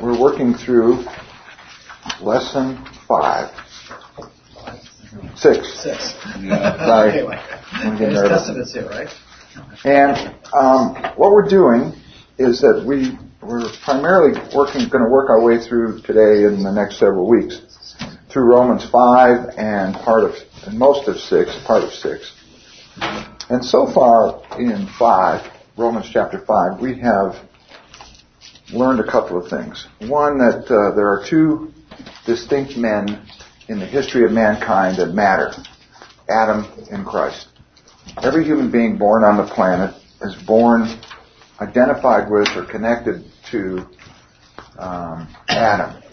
we're working through lesson 5. 6. Sorry. Anyway, there's Testaments here, right? And what we're doing is that we're primarily going to work our way through today in the next several weeks through Romans 5 and most of 6, part of 6. And so far in 5, Romans chapter 5, we have learned a couple of things. One, that there are two distinct men in the history of mankind that matter: Adam and Christ. Every human being born on the planet is born identified with or connected to Adam.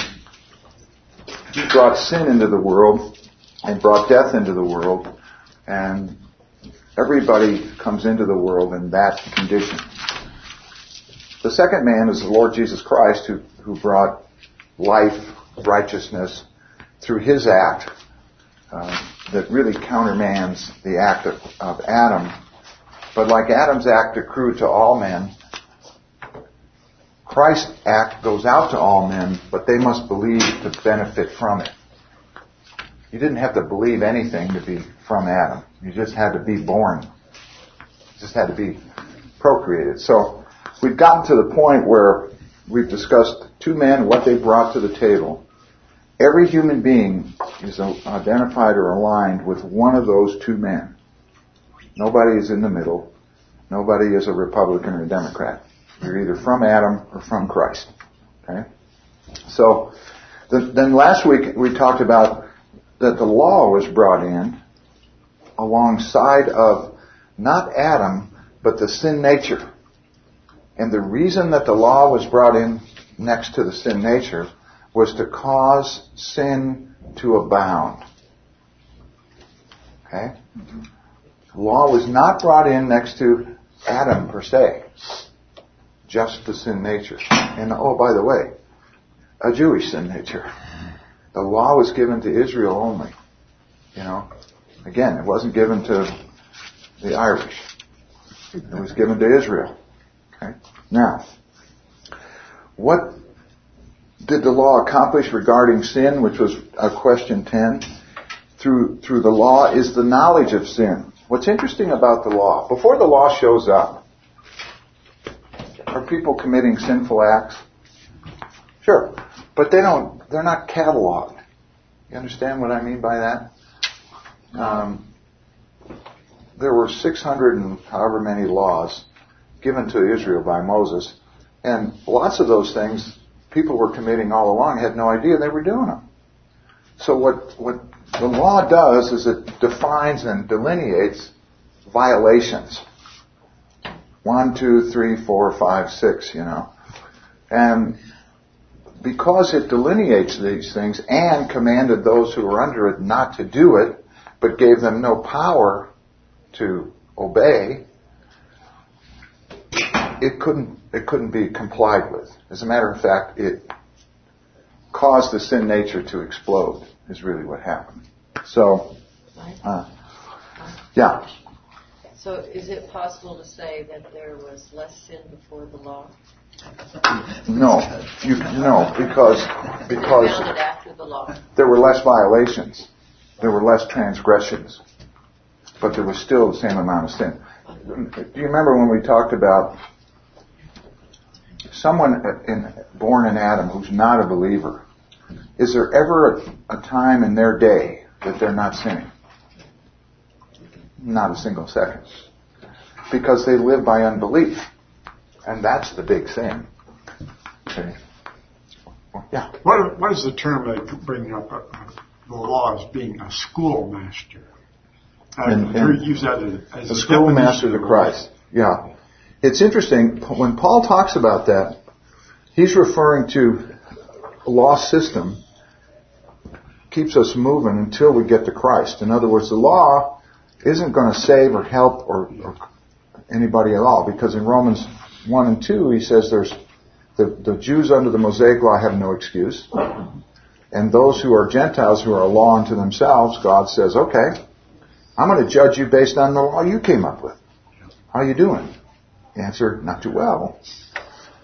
He brought sin into the world and brought death into the world, and everybody comes into the world in that condition. The second man is the Lord Jesus Christ, who brought life, righteousness, through his act that really countermands the act of Adam. But like Adam's act accrued to all men, Christ's act goes out to all men, but they must believe to benefit from it. You didn't have to believe anything to be from Adam. You just had to be born. You just had to be procreated. So we've gotten to the point where we've discussed two men, what they brought to the table. Every human being is identified or aligned with one of those two men. Nobody is in the middle. Nobody is a Republican or a Democrat. You're either from Adam or from Christ. Okay? So, then last week we talked about that the law was brought in alongside of not Adam, but the sin nature. And the reason that the law was brought in next to the sin nature was to cause sin to abound. Okay? The law was not brought in next to Adam per se. Just the sin nature. And oh, by the way, a Jewish sin nature. The law was given to Israel only. You know? Again, it wasn't given to the Irish. It was given to Israel. Okay? Now, what did the law accomplish regarding sin, which was question 10? Through the law is the knowledge of sin. What's interesting about the law, before the law shows up, are people committing sinful acts? Sure. But they're not cataloged. You understand what I mean by that? There were 600 and however many laws given to Israel by Moses, and lots of those things people were committing all along, had no idea they were doing them. So what the law does is it defines and delineates violations. 1, 2, 3, 4, 5, 6, you know. And because it delineates these things and commanded those who were under it not to do it, but gave them no power to obey, it couldn't be complied with. As a matter of fact, it caused the sin nature to explode, is really what happened. So, yeah. So is it possible to say that there was less sin before the law? No, because After the law. There were less violations, there were less transgressions, but there was still the same amount of sin. Do you remember when we talked about someone born in Adam who's not a believer? Is there ever a time in their day that they're not sinning? Not a single second. Because they live by unbelief. And that's the big sin. Okay. Yeah. What is the term they bring up the law as being a schoolmaster? Use that as a schoolmaster to Christ. Yeah. It's interesting, when Paul talks about that, he's referring to a law system keeps us moving until we get to Christ. In other words, the law isn't going to save or help or anybody at all, because in Romans 1 and 2 he says there's the Jews under the Mosaic law have no excuse, and those who are Gentiles who are a law unto themselves, God says, okay, I'm going to judge you based on the law you came up with. How are you doing? Answer, not too well.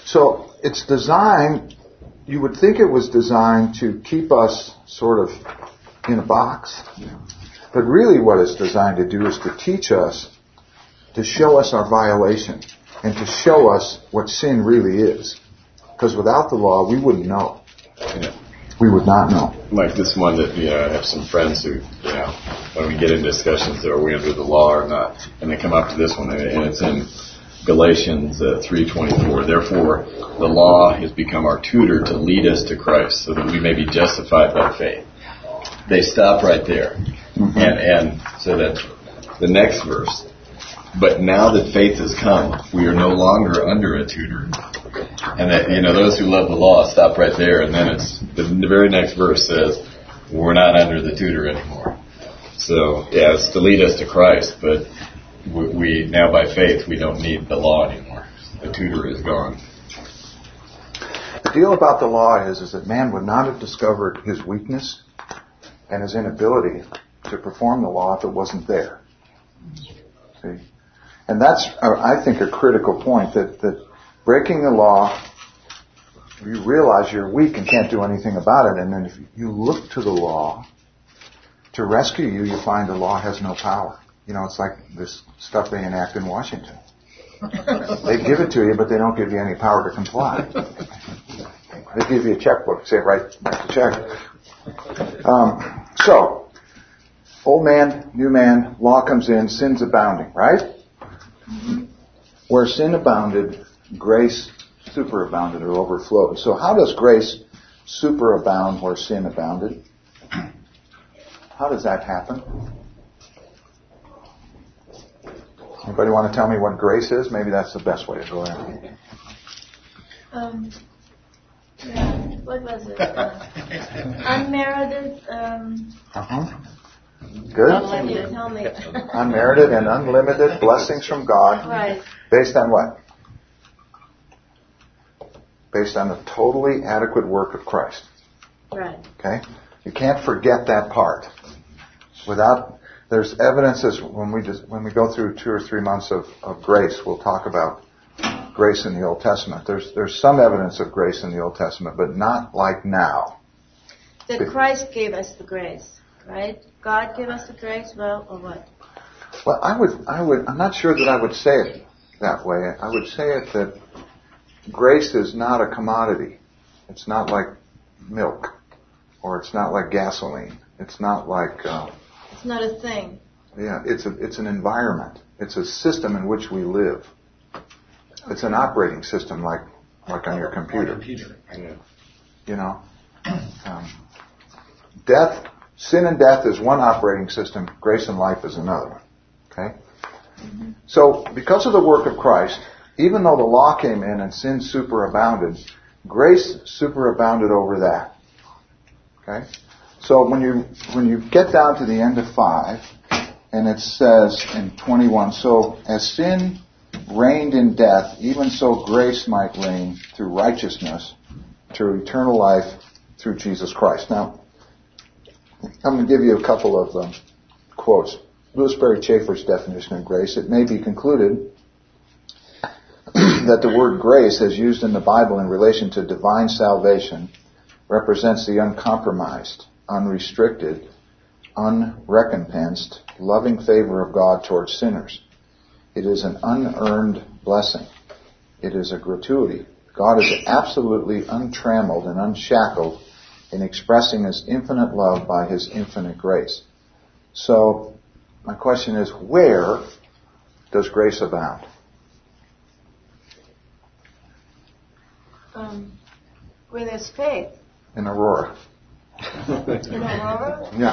So it's designed, you would think it was designed to keep us sort of in a box. But really what it's designed to do is to teach us, to show us our violation, and to show us what sin really is. Because without the law, we wouldn't know. Yeah. We would not know. Like this one that, I have some friends who, when we get in discussions, are we under the law or not? And they come up to this one, and it's in Galatians 3:24. Therefore, the law has become our tutor to lead us to Christ, so that we may be justified by faith. They stop right there. Mm-hmm. And so that the next verse, but now that faith has come, we are no longer under a tutor. And that, those who love the law stop right there, and then the very next verse says, we're not under the tutor anymore. So, it's to lead us to Christ, but we now by faith, we don't need the law anymore. The tutor is gone. The deal about the law is that man would not have discovered his weakness and his inability to perform the law if it wasn't there. See? And that's, I think, a critical point, that breaking the law, you realize you're weak and can't do anything about it, and then if you look to the law to rescue you, you find the law has no power. It's like this stuff they enact in Washington. They give it to you, but they don't give you any power to comply. They give you a checkbook, say, write the check. So, old man, new man, law comes in, sin's abounding, right? Mm-hmm. Where sin abounded, grace superabounded or overflowed. So how does grace superabound where sin abounded? How does that happen? Anybody want to tell me what grace is? Maybe that's the best way to go there. What was it? Unmerited. Good. Unlimited. Tell me. Unmerited and unlimited blessings from God. Right. Based on what? Based on the totally adequate work of Christ. Right. Okay? You can't forget that part. There's evidences when we go through 2 or 3 months of grace, we'll talk about grace in the Old Testament. There's some evidence of grace in the Old Testament, but not like now. That Christ gave us the grace, right? God gave us the grace, or what? Well, I'm not sure that I would say it that way. I would say it that grace is not a commodity. It's not like milk, or it's not like gasoline. It's not like... it's not a thing. Yeah, it's an environment. It's a system in which we live. Okay. It's an operating system like on your computer. Sin and death is one operating system. Grace and life is another one. Okay? Mm-hmm. So, because of the work of Christ, even though the law came in and sin superabounded, grace superabounded over that. Okay? So when you get down to the end of 5, and it says in 21, so as sin reigned in death, even so grace might reign through righteousness to eternal life through Jesus Christ. Now, I'm going to give you a couple of quotes. Louis Berry Chafer's definition of grace. It may be concluded that the word grace, as used in the Bible in relation to divine salvation, represents the uncompromised, unrestricted, unrecompensed, loving favor of God towards sinners. It is an unearned blessing. It is a gratuity. God is absolutely untrammeled and unshackled in expressing His infinite love by His infinite grace. So, my question is, where does grace abound? Where there's faith. In Aurora. In Aurora? Yeah.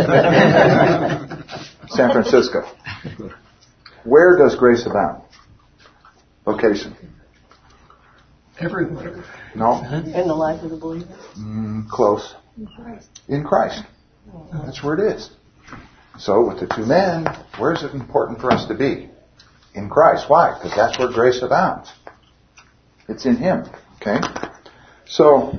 San Francisco. Where does grace abound? Location. Everywhere. No. In the life of the believer? Close. In Christ. That's where it is. So with the 2 men, where is it important for us to be? In Christ. Why? Because that's where grace abounds. It's in Him. Okay? So,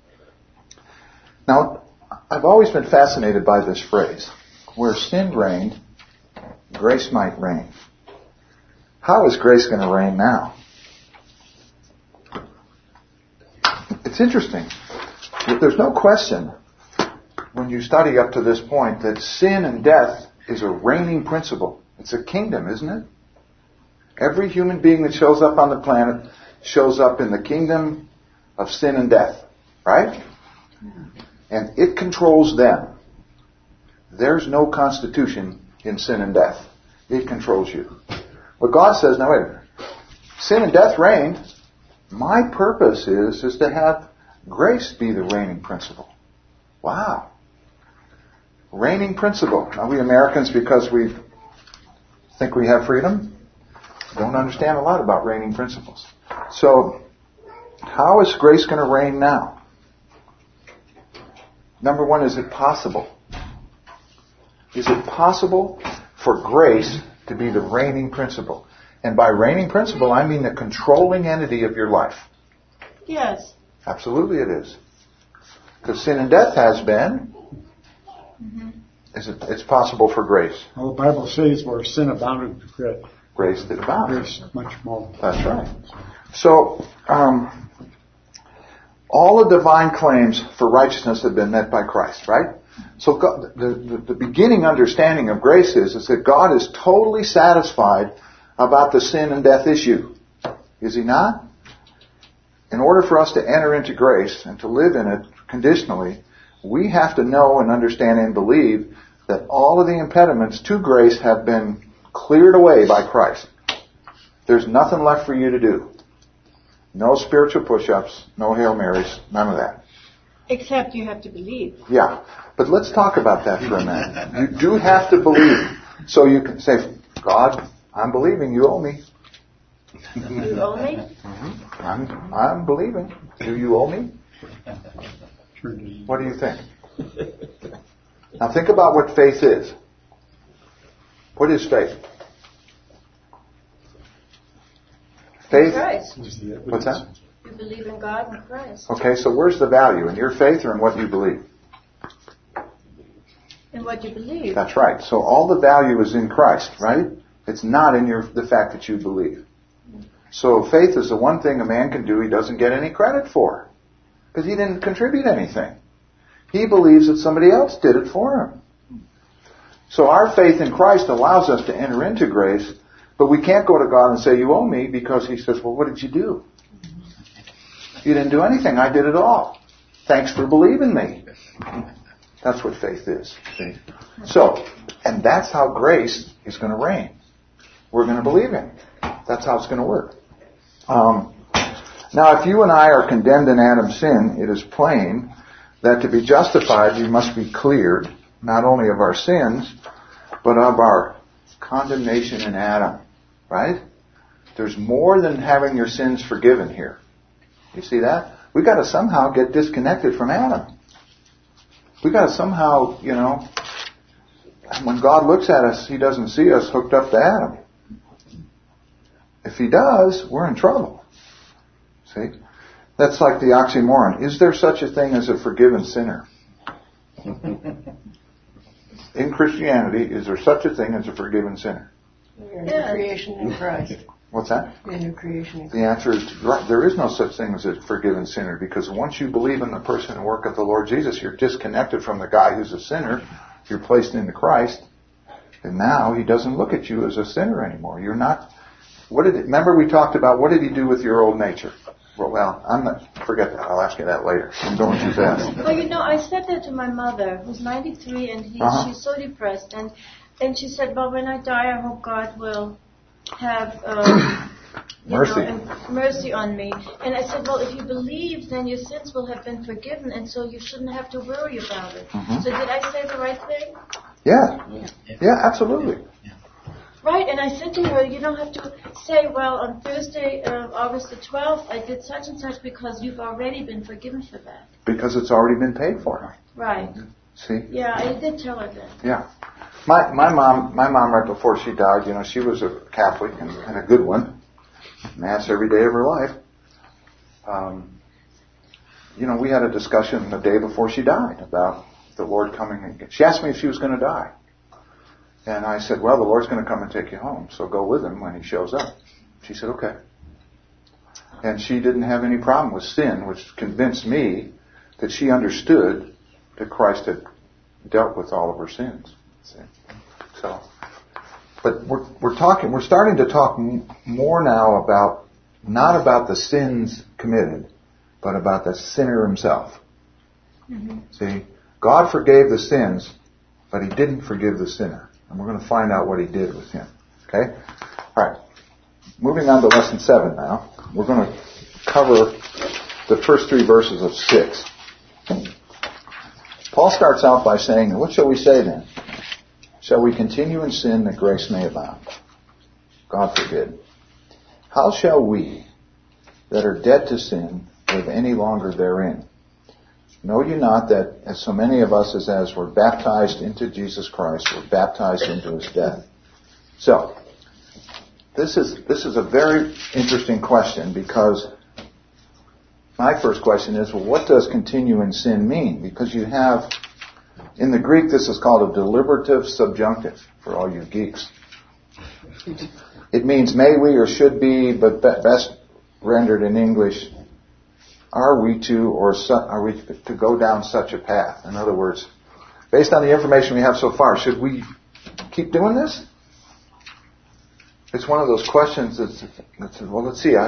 now, I've always been fascinated by this phrase. Where sin reigned, grace might reign. How is grace going to reign now? It's interesting. There's no question when you study up to this point that sin and death is a reigning principle. It's a kingdom, isn't it? Every human being that shows up on the planet shows up in the kingdom of sin and death. Right? And it controls them. There's no constitution in sin and death. It controls you. But God says, now wait a minute. Sin and death reigned. My purpose is to have grace be the reigning principle. Wow. Reigning principle. Now we Americans, because we think we have freedom, don't understand a lot about reigning principles. So, how is grace going to reign now? Number one, is it possible? Is it possible for grace to be the reigning principle? And by reigning principle, I mean the controlling entity of your life. Yes. Absolutely it is. Because sin and death has been. Mm-hmm. It's possible for grace. Well, the Bible says where sin abounded, grace did abound. Grace much more. That's right. So, all the divine claims for righteousness have been met by Christ, right? So God, the beginning understanding of grace is that God is totally satisfied about the sin and death issue. Is He not? In order for us to enter into grace and to live in it conditionally, we have to know and understand and believe that all of the impediments to grace have been cleared away by Christ. There's nothing left for you to do. No spiritual push-ups, no Hail Marys, none of that. Except you have to believe. Yeah, but let's talk about that for a minute. You do have to believe. So you can say, God, I'm believing, you owe me. You owe me? Mm-hmm. I'm believing. Do you owe me? What do you think? Now think about what faith is. What is faith? Faith. Christ. What's that? You believe in God and Christ. Okay, so where's the value? In your faith or in what you believe? In what you believe. That's right. So all the value is in Christ, right? It's not in the fact that you believe. So faith is the one thing a man can do he doesn't get any credit for. Because he didn't contribute anything. He believes that somebody else did it for him. So our faith in Christ allows us to enter into grace, but we can't go to God and say, you owe me, because He says, well, what did you do? You didn't do anything. I did it all. Thanks for believing me. That's what faith is. See? So, and that's how grace is going to reign. We're going to believe Him. That's how it's going to work. Now, if you and I are condemned in Adam's sin, it is plain that to be justified, we must be cleared not only of our sins, but of our condemnation in Adam. Right? There's more than having your sins forgiven here. You see that? We've got to somehow get disconnected from Adam. We've got to somehow, when God looks at us, He doesn't see us hooked up to Adam. If He does, we're in trouble. See? That's like the oxymoron. Is there such a thing as a forgiven sinner? In Christianity, is there such a thing as a forgiven sinner? You're a new creation in Christ. What's that? You're a new creation in Christ. The answer is right. There is no such thing as a forgiven sinner, because once you believe in the person and work of the Lord Jesus, you're disconnected from the guy who's a sinner. You're placed into Christ, and now He doesn't look at you as a sinner anymore. You're not. Remember we talked about what did He do with your old nature? Well, I'm not. Forget that. I'll ask you that later. I'm going too fast. Well, I said that to my mother, who's 93, and she's so depressed, and she said, well, when I die, I hope God will have mercy on me. And I said, well, if you believe, then your sins will have been forgiven, and so you shouldn't have to worry about it. Mm-hmm. So did I say the right thing? Yeah, absolutely. Right, and I said to her, you don't have to say, well, on Thursday, August the 12th, I did such and such, because you've already been forgiven for that. Because it's already been paid for. Right. See? Yeah, I did tell her that. Yeah. My mom right before she died, she was a Catholic and a good one. Mass every day of her life. We had a discussion the day before she died about the Lord coming and she asked me if she was going to die. And I said, well, the Lord's going to come and take you home, so go with Him when He shows up. She said, okay. And she didn't have any problem with sin, which convinced me that she understood that Christ had dealt with all of her sins. See? So, but we're starting to talk more now about, not about the sins committed, but about the sinner himself. Mm-hmm. See, God forgave the sins, but He didn't forgive the sinner. And we're going to find out what He did with him. Okay? Alright. Moving on to lesson 7 now. We're going to cover the first 3 verses of 6. Paul starts out by saying, what shall we say then? Shall we continue in sin that grace may abound? God forbid. How shall we that are dead to sin live any longer therein? Know you not that as so many of us as were baptized into Jesus Christ were baptized into His death? So, this is a very interesting question, because my first question is, well, what does continue in sin mean? Because you have, in the Greek, this is called a deliberative subjunctive, for all you geeks. It means may we or should be, but best rendered in English, are we to go down such a path? In other words, based on the information we have so far, should we keep doing this? It's one of those questions that's well, let's see,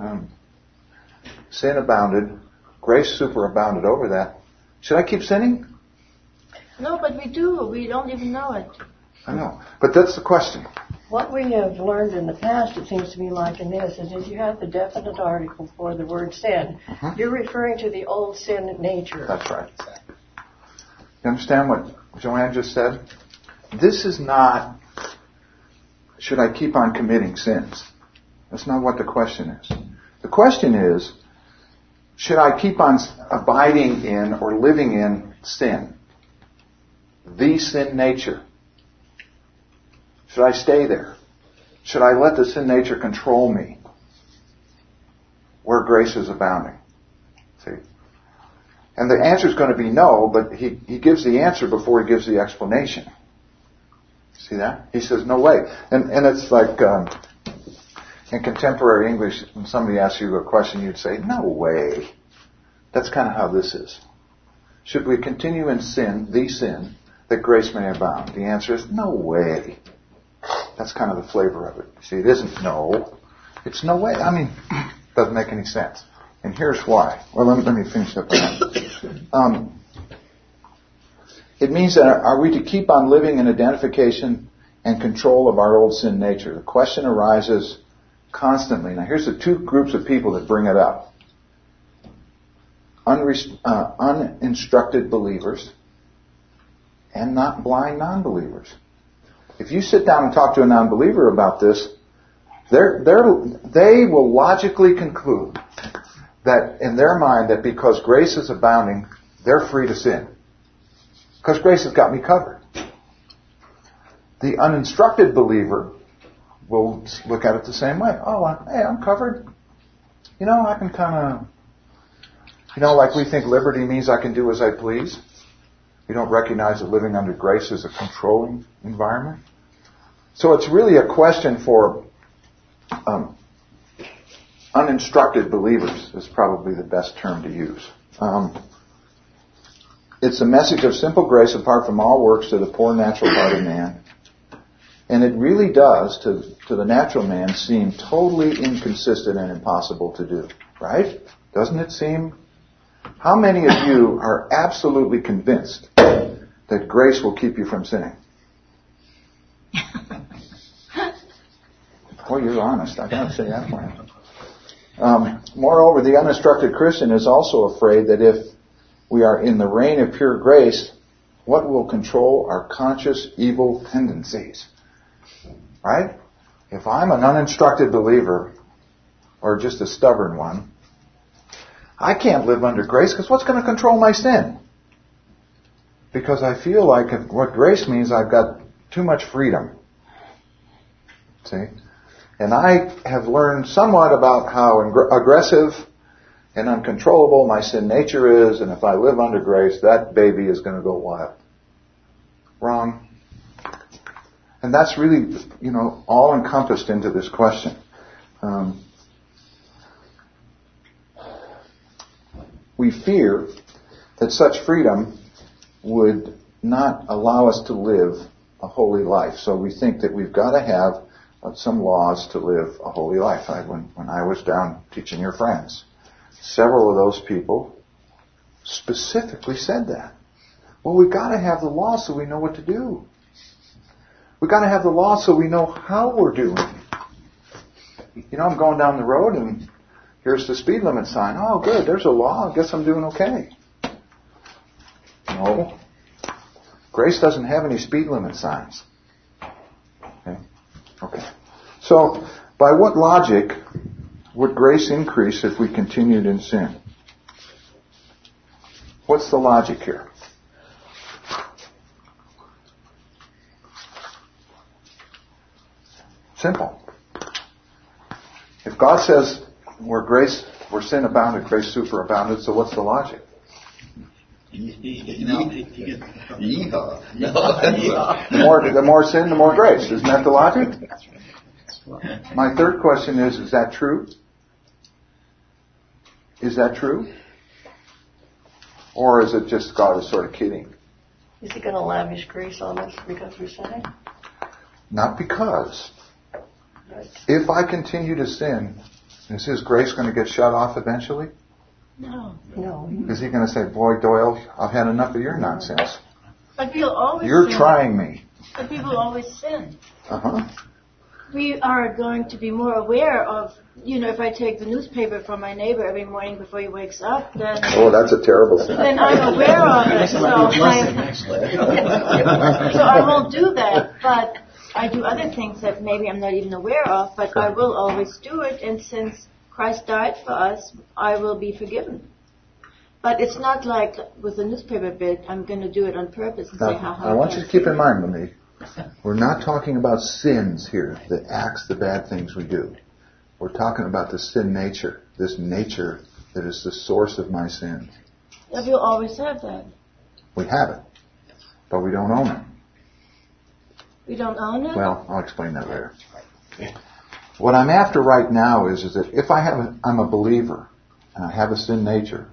sin abounded, grace superabounded over that. Should I keep sinning? No, but we do. We don't even know it. I know. But that's the question. What we have learned in the past, it seems to me like in this, is if you have the definite article for the word sin, you're referring to the old sin nature. That's right. You understand what Joanne just said? This is not, should I keep on committing sins? That's not what the question is. The question is, should I keep on abiding in or living in sin? The sin nature. Should I stay there? Should I let the sin nature control me? Where grace is abounding. See? And the answer is going to be no, but he gives the answer before he gives the explanation. See that? He says, no way. And it's like, in contemporary English, when somebody asks you a question, you'd say, no way. That's kind of how this is. Should we continue in sin, the sin, that grace may abound? The answer is, no way. That's kind of the flavor of it. See, it isn't no. It's no way. I mean, it doesn't make any sense. And here's why. Well, let me finish up on that. It means that are we to keep on living in identification and control of our old sin nature? The question arises constantly. Now, here's the 2 groups of people that bring it up. Uninstructed believers and not blind non-believers. If you sit down and talk to a non-believer about this, they will logically conclude that in their mind that because grace is abounding, they're free to sin. Because grace has got me covered. The uninstructed believer will look at it the same way. Oh, hey, I'm covered. You know, I can kind of, like we think liberty means I can do as I please. We don't recognize that living under grace is a controlling environment. So it's really a question for uninstructed believers is probably the best term to use. It's a message of simple grace apart from all works to the poor natural-hearted man. And it really does, to the natural man, seem totally inconsistent and impossible to do. Right? Doesn't it seem? How many of you are absolutely convinced that grace will keep you from sinning? Oh, you're honest. I gotta say that for you. Moreover, the uninstructed Christian is also afraid that if we are in the reign of pure grace, what will control our conscious evil tendencies? Right? If I'm an uninstructed believer, or just a stubborn one, I can't live under grace because what's going to control my sin? Because I feel like what grace means, I've got too much freedom. See? And I have learned somewhat about how aggressive and uncontrollable my sin nature is, and if I live under grace, that baby is going to go wild. Wrong. And that's really, all encompassed into this question. we fear that such freedom would not allow us to live a holy life. So we think that we've got to have some laws to live a holy life. When I was down teaching your friends, several of those people specifically said that. Well, we've got to have the law so we know what to do. We've got to have the law so we know how we're doing. You know, I'm going down the road and here's the speed limit sign. Oh, good, there's a law. I guess I'm doing okay. No. Grace doesn't have any speed limit signs. Okay. So, by what logic would grace increase if we continued in sin? What's the logic here? Simple. If God says where sin abounded, grace superabounded, so what's the logic? The more sin, the more grace. Isn't that the logic? My third question is that true? Is that true? Or is it just God is sort of kidding? Is he going to lavish grace on us because we're sinning? Not because. If I continue to sin, is His grace going to get shut off eventually? No. Is He going to say, boy, Doyle, I've had enough of your nonsense. But we'll always You're sin. trying me. But people always sin. Uh-huh. We are going to be more aware of, if I take the newspaper from my neighbor every morning before he wakes up, then... Oh, that's a terrible sin. Then I'm aware of it, so I won't do that, but I do other things that maybe I'm not even aware of, but I will always do it, and since Christ died for us, I will be forgiven. But it's not like with the newspaper bit, I'm going to do it on purpose and say, I want you to keep in mind, Monique, we're not talking about sins here, the acts, the bad things we do. We're talking about the sin nature, this nature that is the source of my sin. Yeah, we'll always have that. We have it, but we don't own it. We don't own it? Well, I'll explain that later. What I'm after right now is that if I'm a believer and I have a sin nature,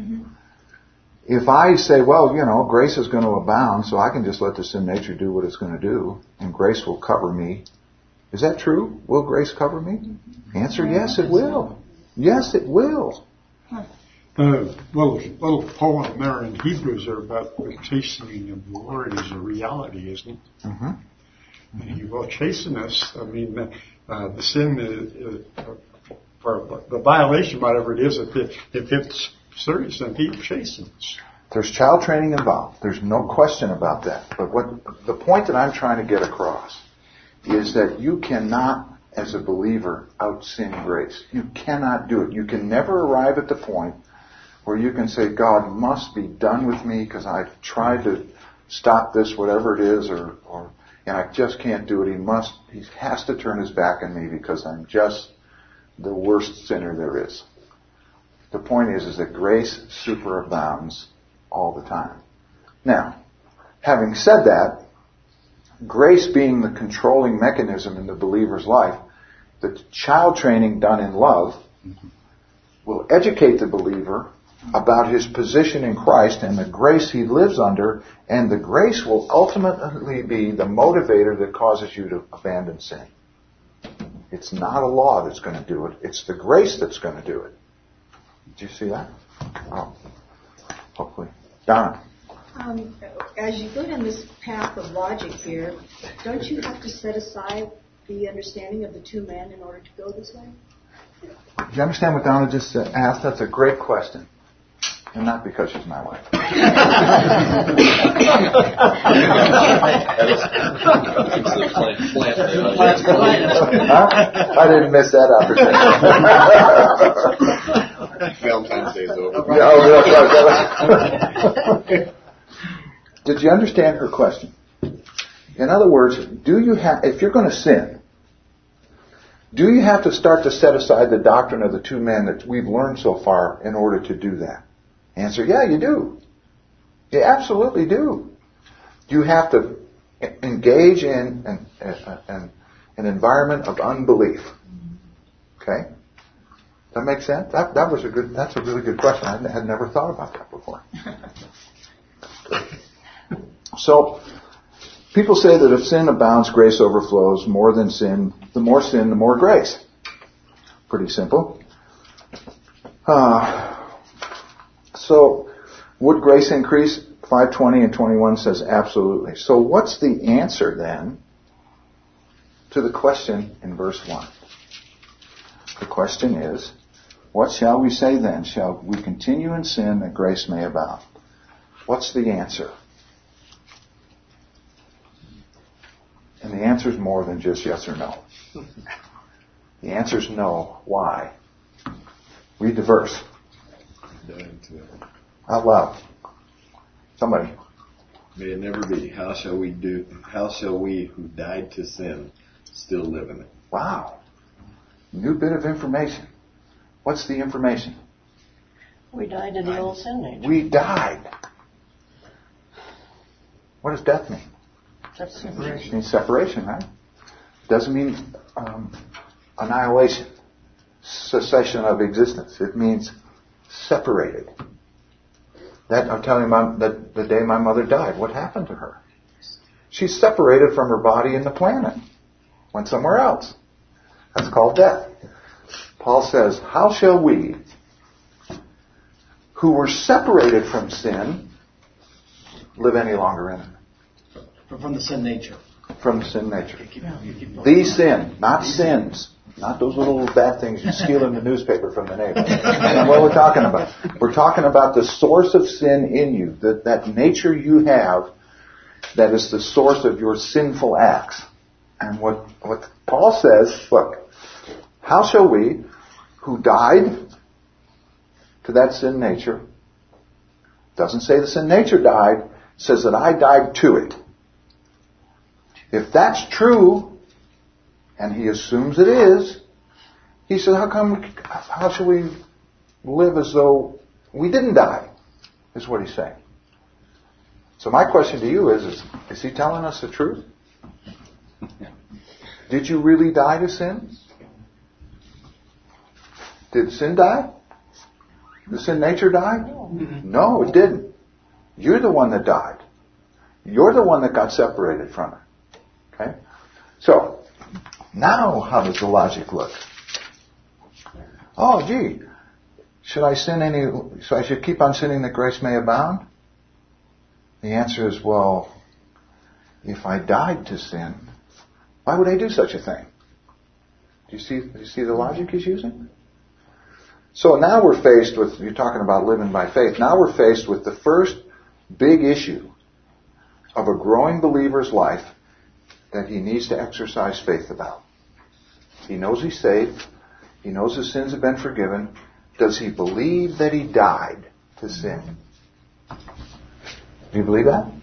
if I say, well, grace is going to abound, so I can just let the sin nature do what it's going to do, and grace will cover me. Is that true? Will grace cover me? Answer, yes, it will. Yes, it will. The little poem there in Hebrews are about the chastening of the Lord is a reality, isn't it? Mm-hmm. And He will chasten us. I mean, the sin is, for the violation, whatever it is, if it's serious, then He chastens. There's child training involved. There's no question about that. But the point that I'm trying to get across is that you cannot, as a believer, out-sin grace. You cannot do it. You can never arrive at the point where you can say, God must be done with me because I've tried to stop this, whatever it is, and I just can't do it. He has to turn His back on me because I'm just the worst sinner there is. The point is that grace superabounds all the time. Now, having said that, grace being the controlling mechanism in the believer's life, the child training done in love will educate the believer about his position in Christ and the grace he lives under, and the grace will ultimately be the motivator that causes you to abandon sin. It's not a law that's going to do it. It's the grace that's going to do it. Did you see that? Oh, hopefully. Donna. As you go down this path of logic here, don't you have to set aside the understanding of the two men in order to go this way? Do you understand what Donna just asked? That's a great question. And not because she's my wife. I didn't miss that opportunity. Valentine's Day is over. Did you understand her question? In other words, if you're going to sin, do you have to start to set aside the doctrine of the two men that we've learned so far in order to do that? Answer, yeah, you do. You absolutely do. You have to engage in an environment of unbelief. Okay? That makes sense? That's a really good question. I had never thought about that before. So, people say that if sin abounds, grace overflows. More than sin, the more grace. Pretty simple. So, would grace increase? 5:20 and 21 says absolutely. So what's the answer then to the question in verse 1? The question is, what shall we say then? Shall we continue in sin that grace may abound? What's the answer? And the answer is more than just yes or no. The answer is no. Why? Read the verse. Out loud. Somebody. May it never be. How shall we who died to sin still live in it? Wow. New bit of information. What's the information? We died to the old sin nature. We died. What does death mean? Separation. It means separation, right? Doesn't mean annihilation, cessation of existence. It means separated. That I'm telling you about the day my mother died. What happened to her? She's separated from her body and the planet. Went somewhere else. That's called death. Paul says, how shall we, who were separated from sin, live any longer in it? From the sin nature. From the sin nature. The sin, not sins. Not those little bad things you steal in the newspaper from the neighbor. That's what we're talking about. We're talking about the source of sin in you. That nature you have that is the source of your sinful acts. And what Paul says, look, how shall we, who died to that sin nature, doesn't say the sin nature died, says that I died to it. If that's true, and he assumes it is, he said, how shall we live as though we didn't die? Is what he's saying. So my question to you is he telling us the truth? Did you really die to sin? Did sin die? The sin nature die? No, it didn't. You're the one that died. You're the one that got separated from it. Okay? So, now how does the logic look? Oh, gee, should I should keep on sinning that grace may abound? The answer is, well, if I died to sin, why would I do such a thing? Do you see the logic he's using? So now we're faced with, you're talking about living by faith, now we're faced with the first big issue of a growing believer's life that he needs to exercise faith about. He knows he's saved. He knows his sins have been forgiven. Does he believe that he died to sin? Do you believe that?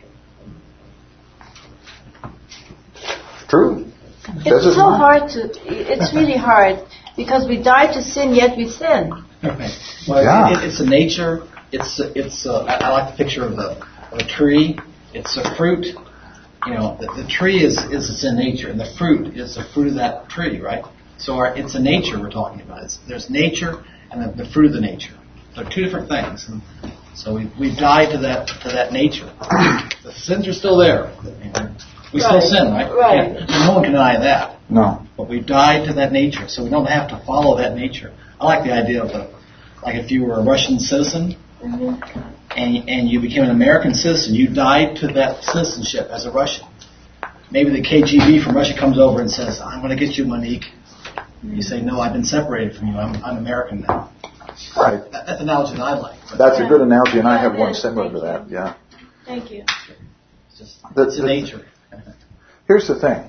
True. It's so hard it's really hard because we die to sin yet we sin. Right. Well, it's a nature. I like the picture of a tree. It's a fruit. You know, the tree is a sin nature, and the fruit is the fruit of that tree, right? So it's a nature we're talking about. There's nature and the fruit of the nature. They're two different things. And so we've died to that nature. The sins are still there. We still sin, right? Right. No one can deny that. No. But we've died to that nature, so we don't have to follow that nature. I like the idea of like if you were a Russian citizen, and you became an American citizen, you died to that citizenship as a Russian. Maybe the KGB from Russia comes over and says, I'm going to get you, Monique. You say, no, I've been separated from you. I'm American now. Right. That's an analogy that I like. That's a good analogy, and I have one similar to that. Yeah. Thank you. It's a nature. Here's the thing.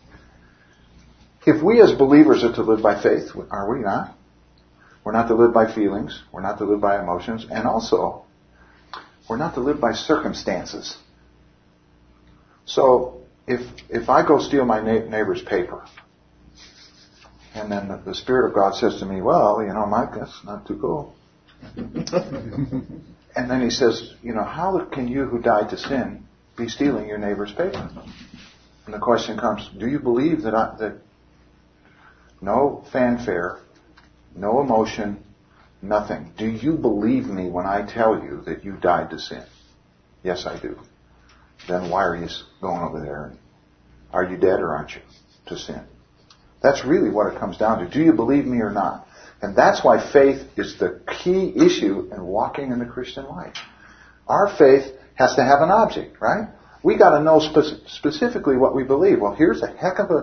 If we as believers are to live by faith, are we not? We're not to live by feelings. We're not to live by emotions. And also, we're not to live by circumstances. So, if I go steal my neighbor's paper, and then the Spirit of God says to me, well, you know, Mike, that's not too cool. And then he says, you know, how can you who died to sin be stealing your neighbor's paper? And the question comes, do you believe that no fanfare, No emotion, nothing. Do you believe me when I tell you that you died to sin? Yes, I do. Then why are you going over there? Are you dead or aren't you to sin? That's really what it comes down to. Do you believe me or not? And that's why faith is the key issue in walking in the Christian life. Our faith has to have an object, right? We got to know specifically what we believe. Well, here's a heck of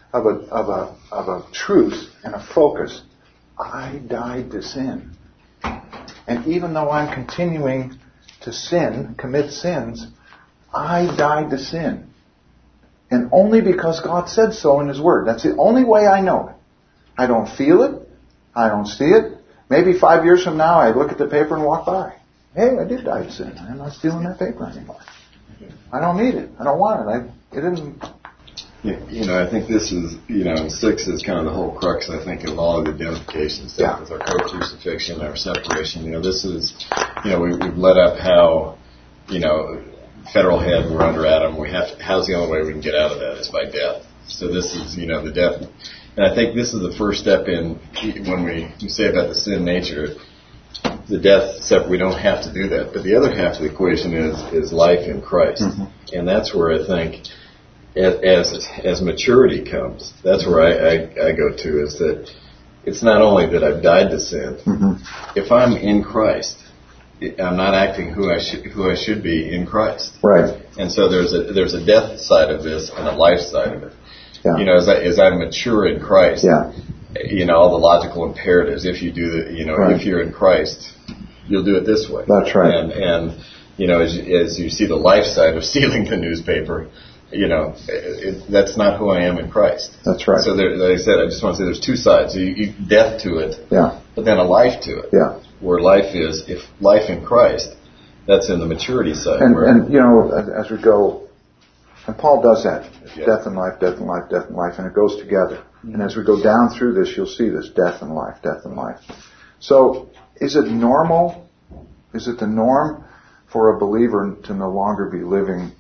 a truth and a focus. I died to sin. And even though I'm continuing to sin, commit sins, I died to sin. And only because God said so in His Word. That's the only way I know it. I don't feel it. I don't see it. Maybe 5 years from now I look at the paper and walk by. Hey, I did die to sin. I'm not stealing that paper anymore. I don't need it. I don't want it. It isn't. I think this is, 6 is kind of the whole crux, I think, of all of the identification stuff with our co-crucifixion, our separation. This is, we've let up how, federal head, we're under Adam. How's the only way we can get out of that is by death. So this is, the death. And I think this is the first step in, when we say about the sin nature, the death step, we don't have to do that. But the other half of the equation is life in Christ. Mm-hmm. And that's where I think, as maturity comes, that's where I go to, is that it's not only that I've died to sin. Mm-hmm. If I'm in Christ, I'm not acting who I should be in Christ. Right. And so there's a death side of this and a life side of it. Yeah. As I mature in Christ, all the logical imperatives, if you do the, if you're in Christ, you'll do it this way. That's right. And as you see the life side of stealing the newspaper, that's not who I am in Christ. That's right. So like I said, I just want to say there's two sides. You death to it, but then a life to it. Yeah. Where life is, if life in Christ, that's in the maturity side. And as we go, and Paul does that. Death and life, death and life, death and life, and it goes together. Mm-hmm. And as we go down through this, you'll see this death and life, death and life. So, is it normal? Is it the norm for a believer to no longer be living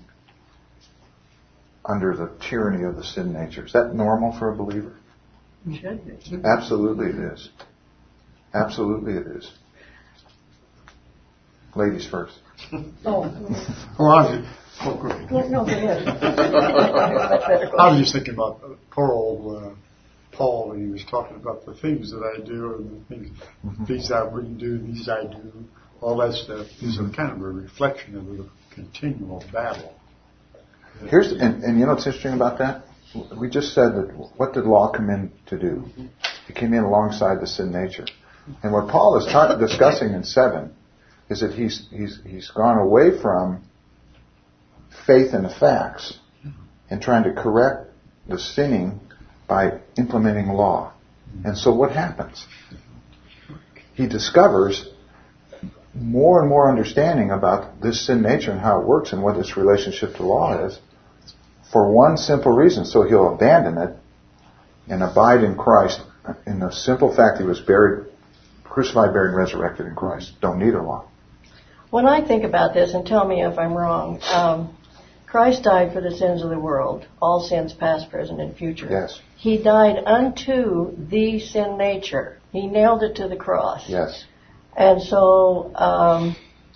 under the tyranny of the sin nature? Is that normal for a believer? It should be. Absolutely it is. Absolutely it is. Ladies first. Oh. Go ahead. No, go ahead. I was just thinking about poor old Paul when he was talking about the things that I do and the things I wouldn't do, these I do, all that stuff is a kind of a reflection of the continual battle. And what's interesting about that? We just said that what did law come in to do? It came in alongside the sin nature. And what Paul is discussing in 7 is that he's gone away from faith in the facts and trying to correct the sinning by implementing law. And so what happens? He discovers more and more understanding about this sin nature and how it works and what its relationship to law is for one simple reason. So he'll abandon it and abide in Christ in the simple fact he was buried, crucified, buried, and resurrected in Christ. Don't need a law. When I think about this, and tell me if I'm wrong, Christ died for the sins of the world, all sins past, present, and future. Yes. He died unto the sin nature. He nailed it to the cross. Yes. And so,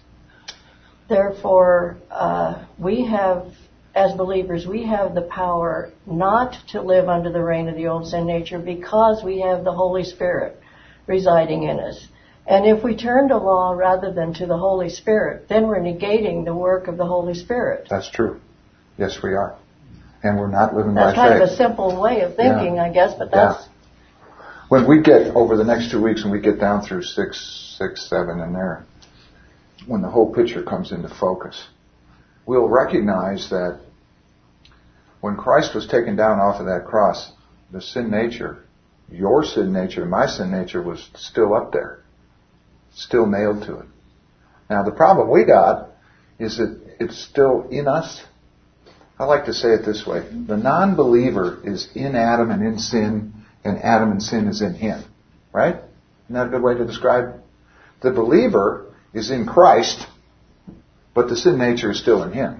therefore, we have, as believers, we have the power not to live under the reign of the old sin nature because we have the Holy Spirit residing in us. And if we turn to law rather than to the Holy Spirit, then we're negating the work of the Holy Spirit. That's true. Yes, we are. And we're not living by faith. That's kind of a simple way of thinking, I guess, but that's... Yeah. When we get, over the next 2 weeks, when we get down through 6, 7, and there, when the whole picture comes into focus, we'll recognize that when Christ was taken down off of that cross, the sin nature, your sin nature, my sin nature was still up there. Still nailed to it. Now the problem we got is that it's still in us. I like to say it this way. The non-believer is in Adam and in sin, and Adam and sin is in him. Right? Isn't that a good way to describe it? The believer is in Christ, but the sin nature is still in him.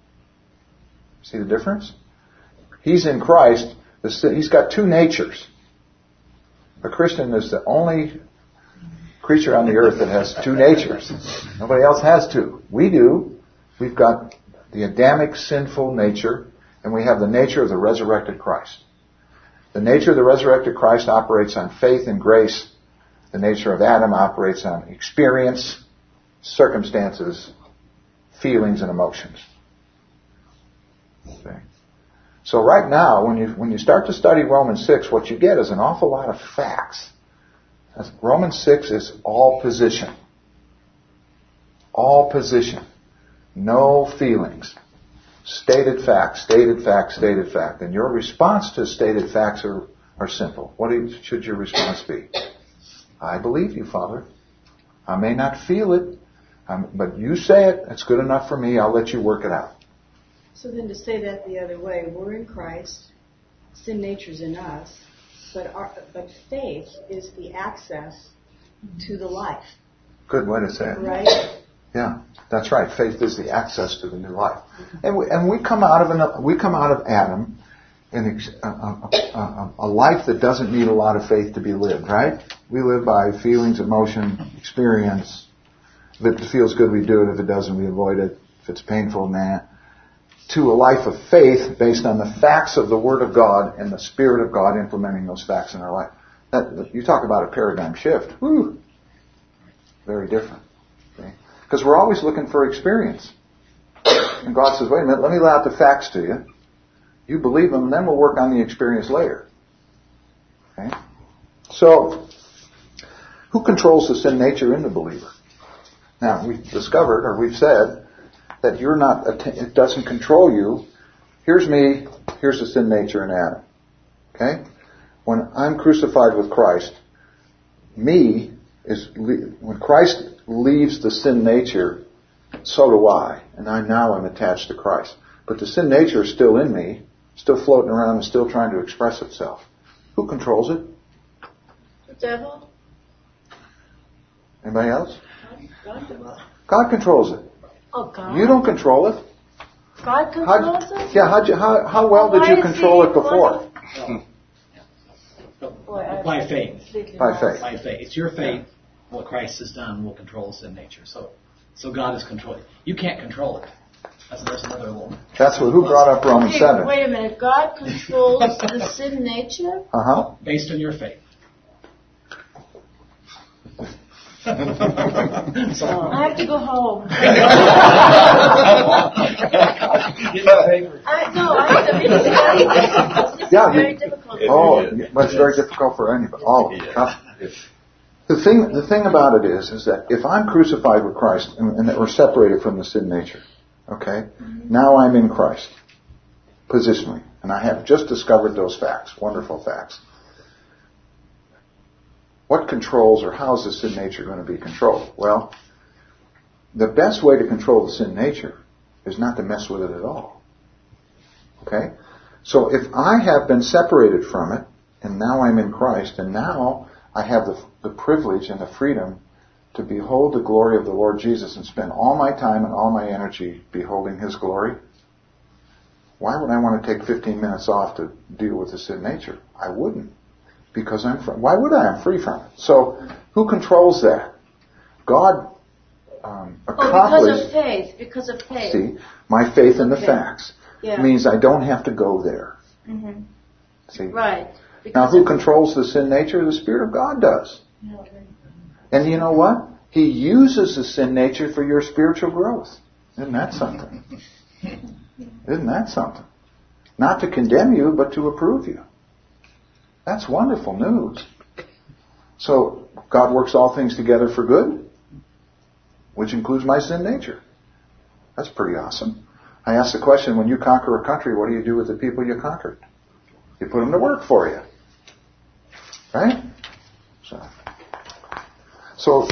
See the difference? He's in Christ. He's got two natures. A Christian is the only creature on the earth that has two natures. Nobody else has two. We do. We've got the Adamic sinful nature, and we have the nature of the resurrected Christ. The nature of the resurrected Christ operates on faith and grace. The nature of Adam operates on experience, circumstances, feelings, and emotions. Okay. So right now, when you start to study Romans 6, what you get is an awful lot of facts. Romans 6 is all position. All position. No feelings. Stated facts, stated facts, stated fact. And your response to stated facts are simple. What should your response be? I believe you, Father. I may not feel it, but you say it. It's good enough for me. I'll let you work it out. So then to say that the other way, we're in Christ, sin nature's in us, but faith is the access to the life. Good way to say it. Right? Yeah, that's right. Faith is the access to the new life. And we come out of Adam in a life that doesn't need a lot of faith to be lived, right? We live by feelings, emotion, experience. If it feels good, we do it. If it doesn't, we avoid it. If it's painful, nah. To a life of faith based on the facts of the Word of God and the Spirit of God implementing those facts in our life. You talk about a paradigm shift. Whew. Very different. Okay? Because we're always looking for experience. And God says, wait a minute, let me lay out the facts to you. You believe them, and then we'll work on the experience later. Okay? So, who controls the sin nature in the believer? Now, we've discovered, or we've said, that you're not, it doesn't control you. Here's me, here's the sin nature in Adam. Okay? When I'm crucified with Christ, when Christ leaves the sin nature, so do I. And now I'm attached to Christ. But the sin nature is still in me, still floating around and still trying to express itself. Who controls it? The devil? Anybody else? God controls it. Oh, God. You don't control it. God controls it? Yeah, how well did you control it before? By faith. By faith. By faith. It's your faith. What Christ has done will control sin nature. So God is controlling. You can't control it. That's another one. That's who brought up Romans 7. Wait a minute. God controls the sin nature? Uh-huh. Based on your faith. I have to go home. I have to really study this. This is very difficult. But it's very difficult for anybody. All of it. The thing about it is that if I'm crucified with Christ and that we're separated from the sin nature, okay, now I'm in Christ, positionally, and I have just discovered those facts, wonderful facts. What controls or how is the sin nature going to be controlled? Well, the best way to control the sin nature is not to mess with it at all. Okay? So if I have been separated from it, and now I'm in Christ, and now I have the privilege and the freedom to behold the glory of the Lord Jesus and spend all my time and all my energy beholding His glory, why would I want to take 15 minutes off to deal with the sin nature? I wouldn't. Because why would I? I'm free from it. So, who controls that? God accomplished... Because of faith. See, my faith in the facts means I don't have to go there. Mm-hmm. See? Right. Now, who controls the sin nature? The Spirit of God does. And you know what? He uses the sin nature for your spiritual growth. Isn't that something? Isn't that something? Not to condemn you, but to approve you. That's wonderful news. So, God works all things together for good, which includes my sin nature. That's pretty awesome. I asked the question, when you conquer a country, what do you do with the people you conquered? You put them to work for you. Right? So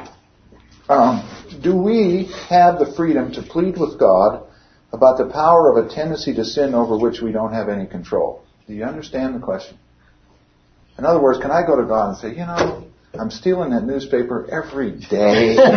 do we have the freedom to plead with God about the power of a tendency to sin over which we don't have any control? Do you understand the question? In other words, can I go to God and say, I'm stealing that newspaper every day. And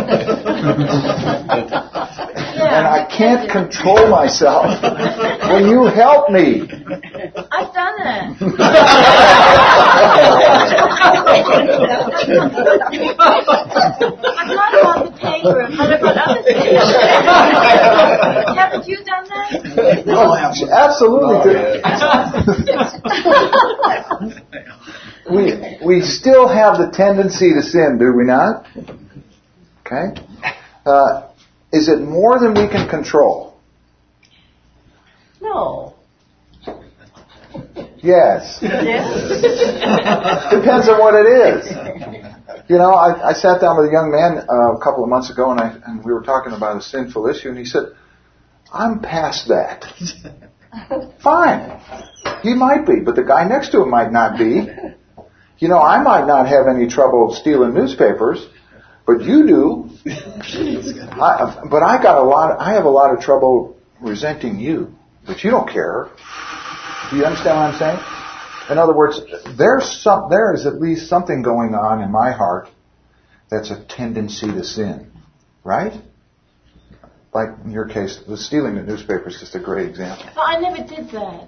I can't control myself. Will you help me? I've done it. not about the paper, but about other things. Haven't you done that? Oh, absolutely. We still have the tendency to sin, do we not? Okay. Is it more than we can control? No. Yes. Depends on what it is. You know, I sat down with a young man a couple of months ago, and we were talking about a sinful issue, and he said, "I'm past that." Fine. He might be, but the guy next to him might not be. You know, I might not have any trouble stealing newspapers, but you do. But I have a lot of trouble resenting you, but you don't care. Do you understand what I'm saying? In other words, there is at least something going on in my heart that's a tendency to sin, right? Like in your case, the stealing the newspaper is just a great example. No, I never did that.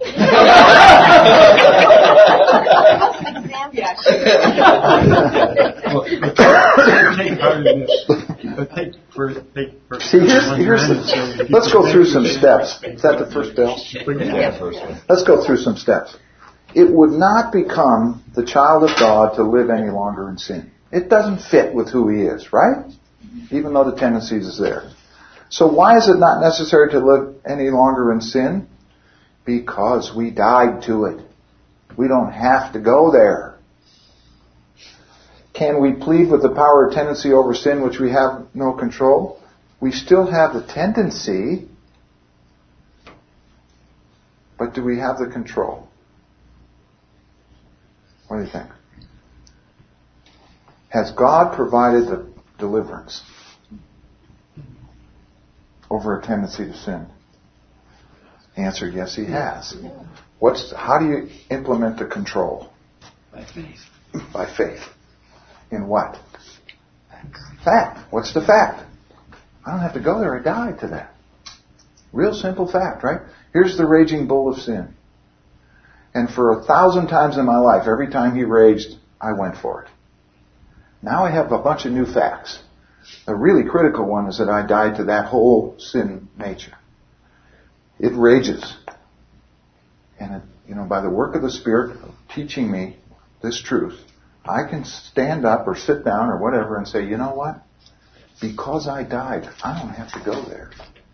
See, let's go through some steps. Is that the first bill? Yeah, first one. Let's go through some steps. It would not become the child of God to live any longer in sin. It doesn't fit with who he is, right? Even though the tendencies is there. So why is it not necessary to live any longer in sin? Because we died to it. We don't have to go there. Can we plead with the power of tendency over sin which we have no control? We still have the tendency, but do we have the control? What do you think? Has God provided the deliverance over a tendency to sin? The answer, yes, he has. How do you implement the control? By faith. By faith. In what? Fact. What's the fact? I don't have to go there. I died to that. Real simple fact, right? Here's the raging bull of sin. And for 1,000 times in my life, every time he raged, I went for it. Now I have a bunch of new facts. The really critical one is that I died to that whole sin nature. It rages. And by the work of the Spirit teaching me this truth, I can stand up or sit down or whatever and say, you know what? Because I died, I don't have to go there.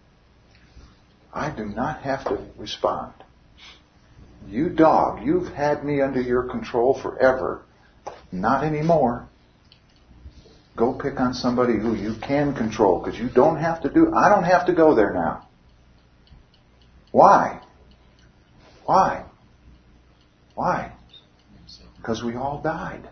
I do not have to respond. You dog, you've had me under your control forever. Not anymore. Go pick on somebody who you can control, because you don't have to I don't have to go there now. Why? Why? Why? Because we all died.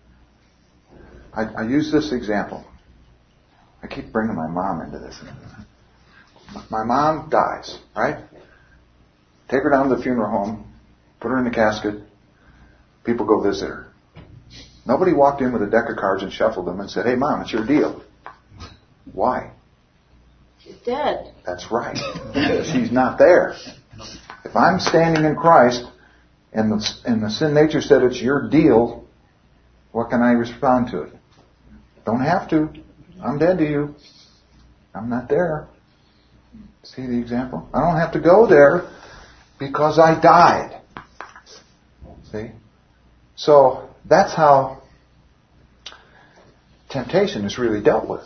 I use this example. I keep bringing my mom into this. My mom dies, right? Take her down to the funeral home, put her in the casket, people go visit her. Nobody walked in with a deck of cards and shuffled them and said, hey Mom, it's your deal. Why? She's dead. That's right. She's not there. If I'm standing in Christ and the sin nature said it's your deal, what can I respond to it? Don't have to. I'm dead to you. I'm not there. See the example? I don't have to go there because I died. See? So that's how temptation is really dealt with.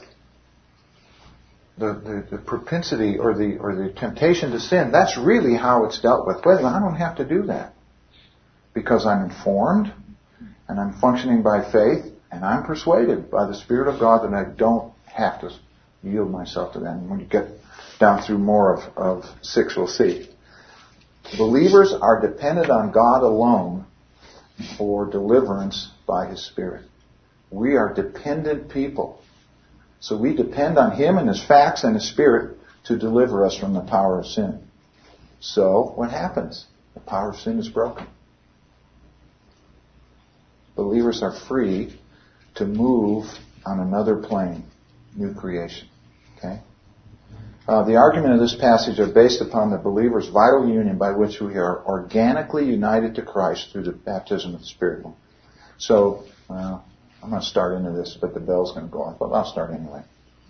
The propensity or the temptation to sin, that's really how it's dealt with. Wait, I don't have to do that. Because I'm informed and I'm functioning by faith and I'm persuaded by the Spirit of God that I don't have to yield myself to that. And when you get down through more of 6, we'll see. Believers are dependent on God alone for deliverance by His Spirit. We are dependent people. So we depend on Him and His facts and His Spirit to deliver us from the power of sin. So what happens? The power of sin is broken. Believers are free to move on another plane, new creation. Okay? The argument of this passage are based upon the believer's vital union by which we are organically united to Christ through the baptism of the Spirit. So Well, I'm going to start into this, but the bell's going to go off. But I'll start anyway.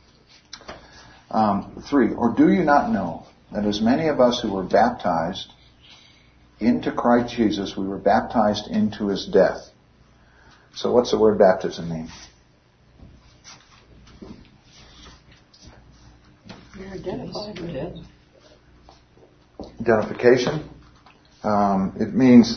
3. Or do you not know that as many of us who were baptized into Christ Jesus, we were baptized into His death? So what's the word baptism mean? You're identified with it. Identification. It means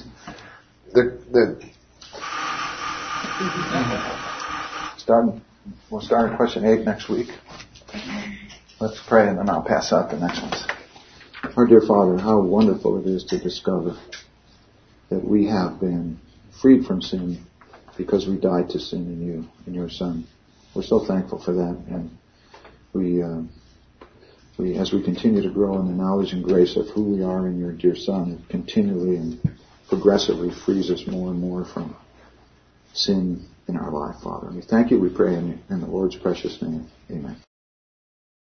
we'll start at question 8 next week. Let's pray and then I'll pass out the next ones. Our dear Father, how wonderful it is to discover that we have been freed from sin because we died to sin in you, in your Son. We're so thankful for that, and we as we continue to grow in the knowledge and grace of who we are in your dear Son, it continually and progressively frees us more and more from sin in our life, Father. And we thank you, we pray in the Lord's precious name. Amen.